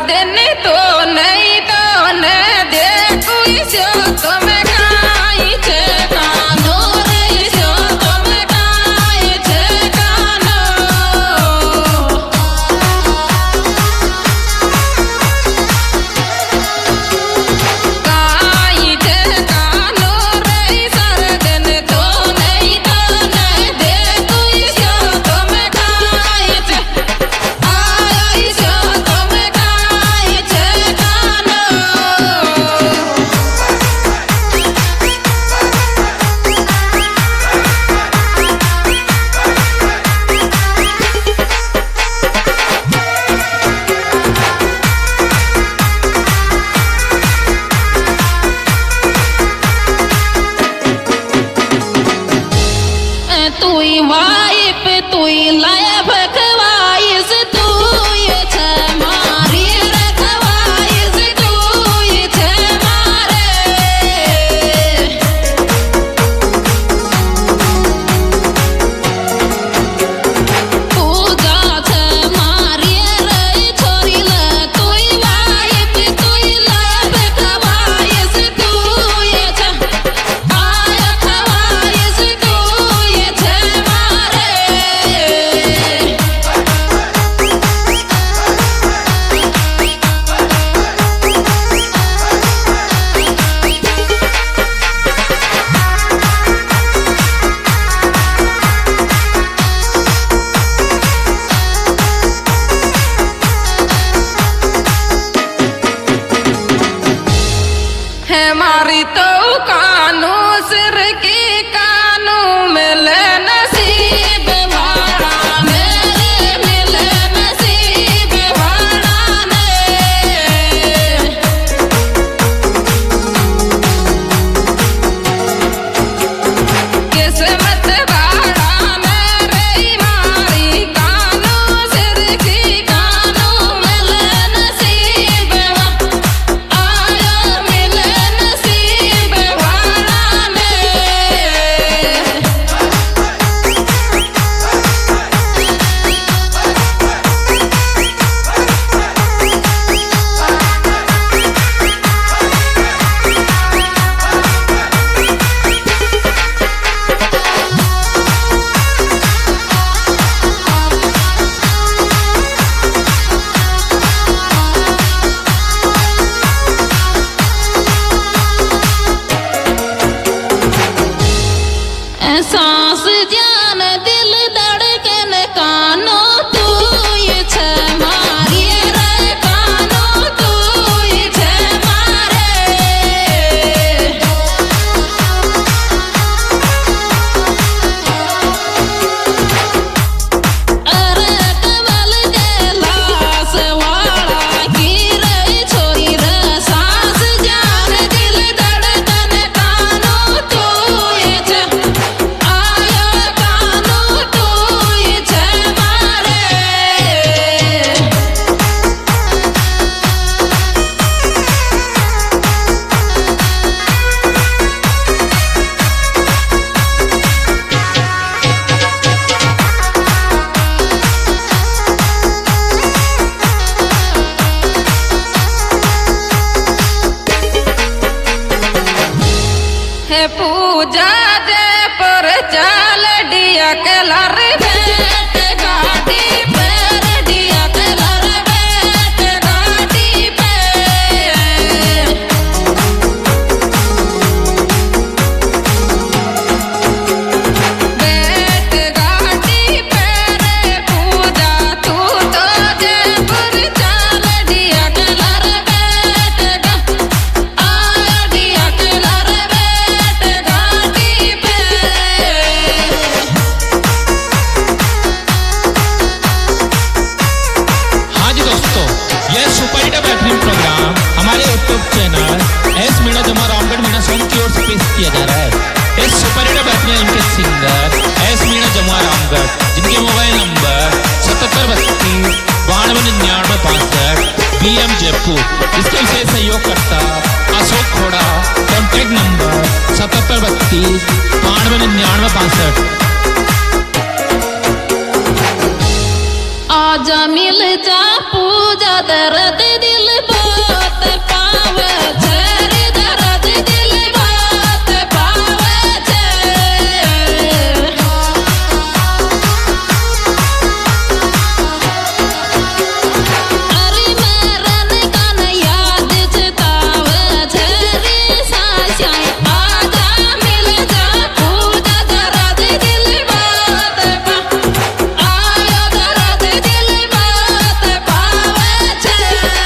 दिन तो नहीं तो न देखू सो तुम खाई छे कानो रे सो तुम खाई छे कानो खाई छे कानो रे सर दिन तो नहीं तो न देखू सो तुम खाई छे आई सो तुम खाई छे कानो तुई वाइप तुई लायब खवाइस तू ये छे मारी रखवाइस तू ये छे मारे पूजा छे मारी रे छोरी ले तुई वाइप तुई लायब खवाइस तू ये छे आय खवाइस तू ये छे मारे है मारी तो कानू सिर की कानू मिले नसीब भाड़ा मेरे मिले नसीब भाड़ा ने किस्मत भाड़ा मेरे मारी कानू सिर की कानू मिले नसीब आया मिले नसीब भाड़ा ने सांस जान दिल धड़कन कानो तू ये छे मारी रे कानो तू ये छे मारे अरे कमल के लास वाला की रे छोरी रे सांस जान दिल धड़कन कानो तू ये छे आया कानो तू ये छे मारे है पूजा दे पर चल डिया के लर बैठ गाड़ी पर डिया के लर बैठ गाड़ी पे बैठ गाड़ी पे रे पूजा तू तो दे पर चल डिया के लर बैठ आया डिया के लर बैठ गाड़ी पे हाँ जी दोस्तों, यह सुपर हिट बेहतरीन प्रोग्राम हमारे यूट्यूब चैनल एस मीणा जमा रामगढ़ मीणा सॉन्ग की ओर से पेश किया जा रहा है। इस सुपर हिट बेहतरीन इनके सिंगर एस मीणा जमा रामगढ़, जिनके मोबाइल नंबर 7732929965 BM जयपुर, इसके विशेष सहयोगकर्ता अशोक खोड़ा, कॉन्टैक्ट नंबर 7732929965। आजा मिल जा पूजा दर्द दिल माई आजा मिल जा पूजा दर्द दिल बात पा आयो दर्द दिल बात पावे छे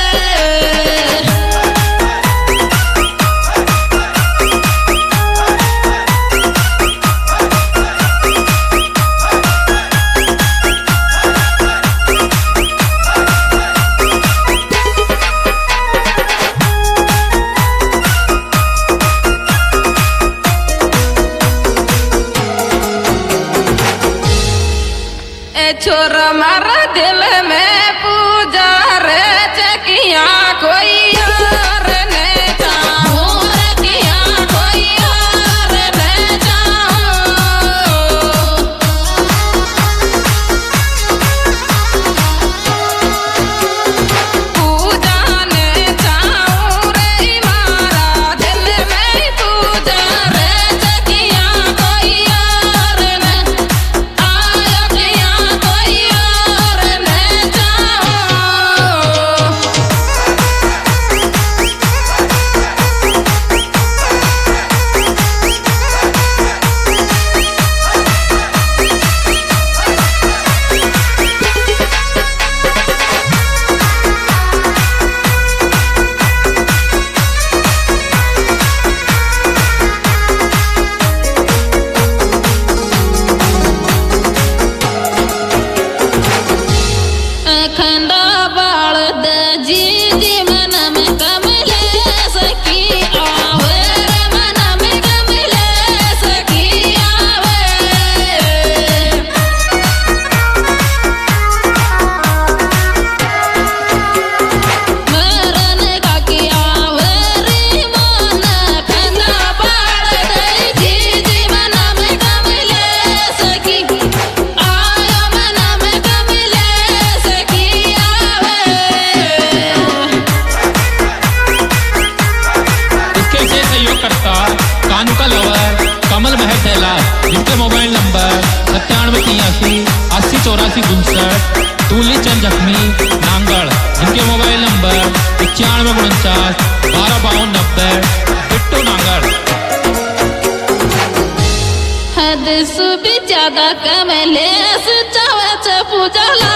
ए छोरा मारा दिल में पूजा रे चकिया कोई और ने चाहूं रे किया कोई और ने चाहूं पूजा ने चाहूं रे मारा दिल में पूजा रे चकिया कोई और ने आयो किया कोई और ने चाहूं खंडा बाल जी जी मन में कमले सखी आवे रे मन में कमले सखी आवे मरन का की आवे रे मन खंडा बाल जी जी मन में कमले सखी आयो मन में कमले सखी आवे इसके से सहयोग करता कानू का लवर कमल महर थैला जिनके मोबाइल नंबर 9783808459 तूली चंद जख्मी नांगड़ जिनके मोबाइल नंबर 9149125290 बिट्टू नांगड़ हद सुबी ज्यादा कमले चावे पूजा